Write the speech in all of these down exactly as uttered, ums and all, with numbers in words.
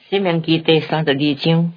生命记第三十二章，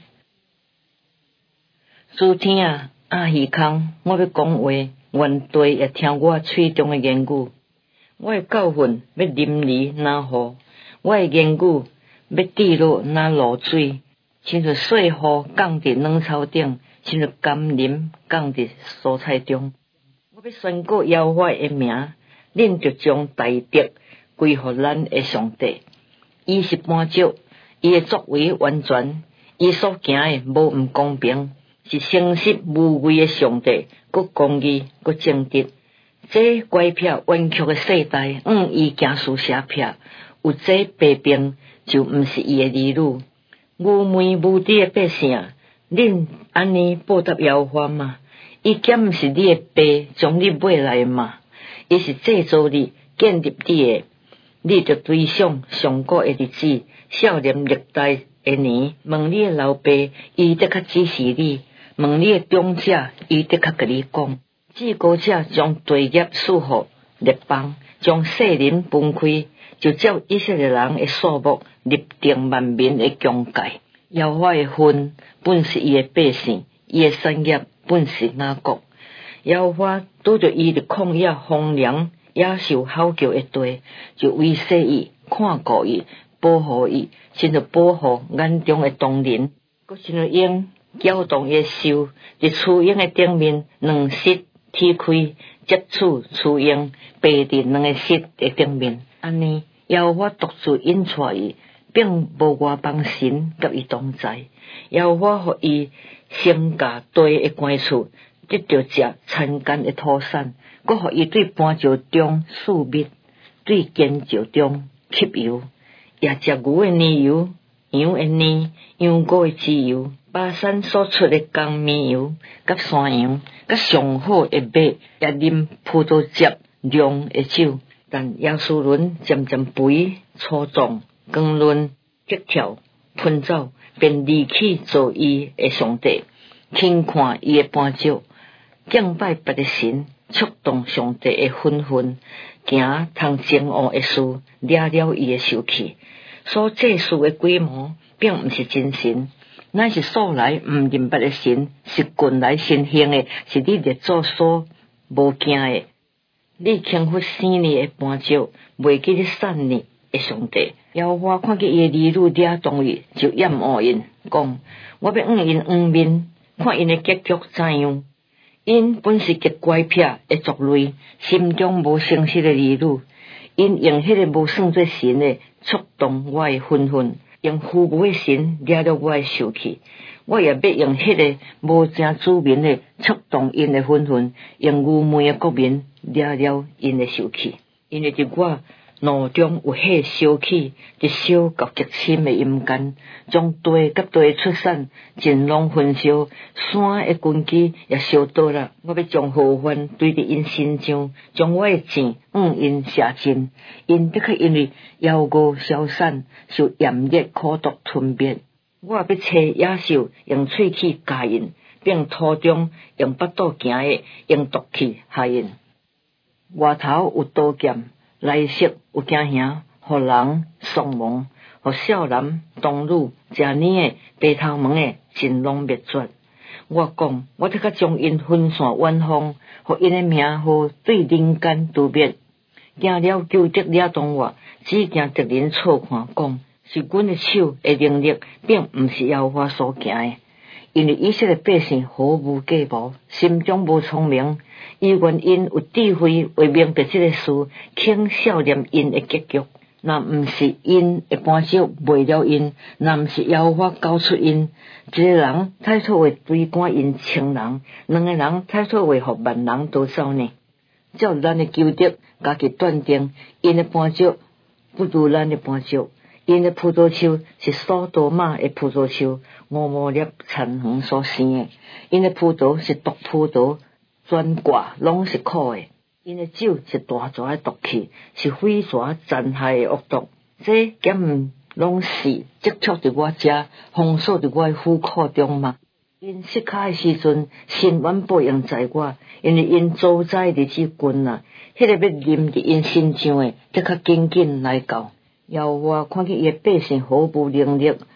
主天啊，阿耳空，我要讲话，愿地也听我嘴中的言语。我的教训要淋漓若雨，我的言语要滴落若露水，亲像细雨降伫卵巢顶，亲像甘霖降伫蔬菜中。我要宣告耶和华的名，恁就将大德归乎咱的上帝。伊是半足，伊的作为完全，伊所行的无毋公平，是诚实无畏的上帝，佮公义，佮正直。这乖僻弯曲的世代，嗯，伊行事邪僻，有这弊病，就毋是伊的儿女。愚昧无知的百姓，恁安尼报答耶和华吗？伊减毋是你的爸将你买来嘛？伊是制造你、建立你的。你着追想上古的日子，少年历代的年，问你的老爸，伊得较指示你；问你的长者，伊得较甲你讲。至高者将地业赐予列邦，将世人分开，就照以色列人的数目立定万民的疆界。耶和华的份本是伊的百姓，伊的产业本是雅各。耶和华拄着伊伫旷野荒凉野兽嚎叫的地，就威慑伊、看顾伊、保护伊，亲像保护眼中的同人，佮亲像鹰搅动伊的手，伫雏鹰的顶面，两翅踢开，接触雏鹰，爬伫两个翅的顶面。安尼，耶和华独自引带伊，并无外邦神甲伊同在。耶和华互伊升价地的关处，得着食参干的土产，佮互伊对磐石中树蜜，对坚石中吸油，也食牛的泥油、羊的泥、羊羔的脂油，巴山所出的江面油，甲山羊，甲上好的马，也啉葡萄汁酿的酒。但亚述人渐渐肥粗壮，光润激跳喷走，便离弃造伊的上帝，轻看伊的磐石，敬拜别的神，触动上帝的愤愤，行通憎恶的事，惹了伊的生气。所祭祀的规模，并毋是真神，乃是素来毋认捌的神，是近来新兴的，是你列祖所无惊的。你轻忽生你的磐石，袂记你产你的上帝。耶和华看见伊的儿女惹动伊，就厌恶因，讲：我要换因黄面，看因的结局怎样。因本是极乖僻的族类，心中无诚实的儿女。因用迄个无算作神的触动我的愤愤，用虚无的神惹了我的生气。我也要用迄个无正子民的触动因的愤愤，用愚昧的国民惹了因的生气。因为伫我脑中有火烧起，一烧到极深的阴间，将地甲地出产尽拢焚烧，山的根基也烧倒了。我要将祸患堆伫因身上，将我的箭往因射尽。因得去因为夭餓消散，受炎热苦毒吞灭。我也要找野兽用喙齿咬因，并途中用腹肚行的用毒气害因。外头有刀剑。内室有惊吓，互人丧亡，互少男童女食年的白头毛的尽拢灭绝。我讲，我得甲将因分散远方，互因的名号对人间除灭。惊了求得惹动我，只惊敌人错看，讲是阮的手的能力，并毋是耶和华所行的。因为以色列百姓毫无计谋，心中无聪明，伊愿因有智慧为明白这个事，轻少年因的结局。若毋是因的磐石为了因，若毋是耶和华交出因，一个人太错为追赶因千人，两个人太错为互万人夺走呢？照咱的求得，家己断定，因的磐石不如咱的磐石。因的葡萄树是索多玛的葡萄树，五摩列田园所生的。因的葡萄是毒葡萄，全挂拢是苦的。因的酒是大蛇的毒气，是飞蛇残害的恶毒。这减毋拢是积蓄伫我遮，封锁伫我的府库中吗？因失脚的时阵，伸冤报应在我，因为因遭灾日子近啊，迄、那个要临伫因身上的，得较紧紧来到。耶和华看见伊的百姓毫无能力，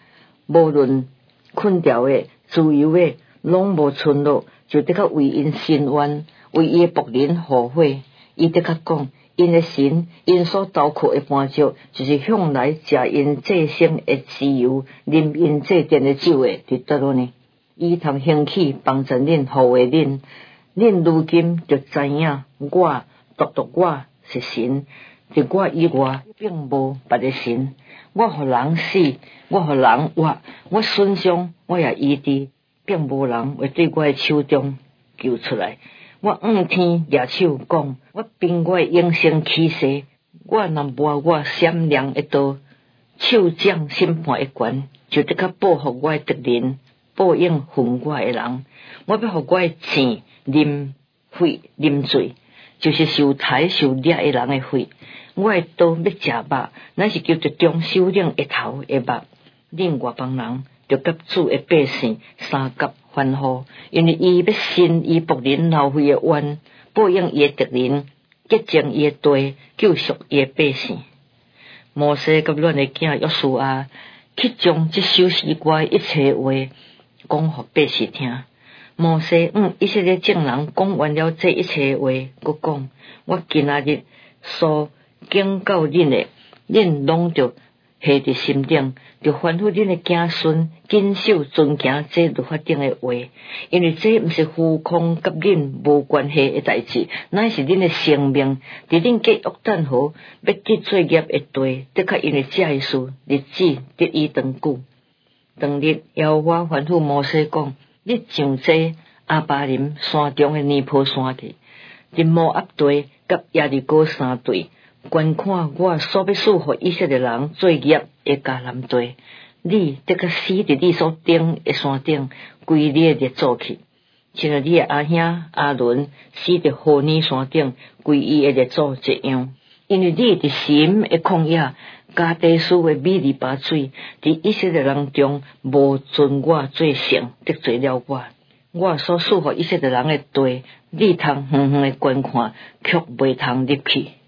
无论困掉诶、自由诶，拢无存落，就得较为因伸冤，为伊诶仆人护法。伊得较讲，因诶神，因所投靠诶伴足，就是向来食因这生诶自由，啉因这殿诶酒诶，伫倒落呢？伊通兴起帮助恁，护卫恁。恁如今就知影，我独独我是神，伫我以外并无别个神。我互人死，我互人活，我损伤，我也医治，并无人会对我诶手中救出来。我仰天举手讲，我凭我诶永生起誓，我若无我闪亮诶刀，手掌审判诶权，就得较保护我诶敌人，报应恨我诶人。我要互我诶钱啉血啉醉，就是受抬受掠诶人诶血。我诶刀要食肉，乃是叫做中首领诶头诶肉。恁外邦人就甲主诶百姓三甲欢呼，因为伊要伸伊仆人流血诶冤，报应伊诶敌人，洁净伊诶地，救赎伊诶百姓。摩西甲阮诶囝约书亚去将即首诗歌一切话讲互百姓听。摩西嗯以色列众人讲完了这一切话，佮讲我今仔日所警告恁诶，恁拢着下伫心顶，着吩咐恁诶子孙谨守遵行这律法顶诶话，因为这毋是虚空甲恁无关系诶代志，乃是恁诶生命。伫恁结约旦河要得罪孽诶地，的确因为这一事日子得以长久。当日耶和华吩咐摩西讲，你上这阿巴林山中诶尼坡山去，伫摩押地甲耶利哥山地，观看我所要赐予以色列人做业诶迦南地。你得甲死伫你所顶诶山顶，归你诶列祖去，像你诶阿兄阿伦死伫何尼山顶，归伊诶列祖一样。因为你伫神诶旷野，加地斯诶米利巴水，伫以色列人中无尊我做圣，得罪了我。我所赐予以色列人诶地，你通远远诶观看，却袂通入去。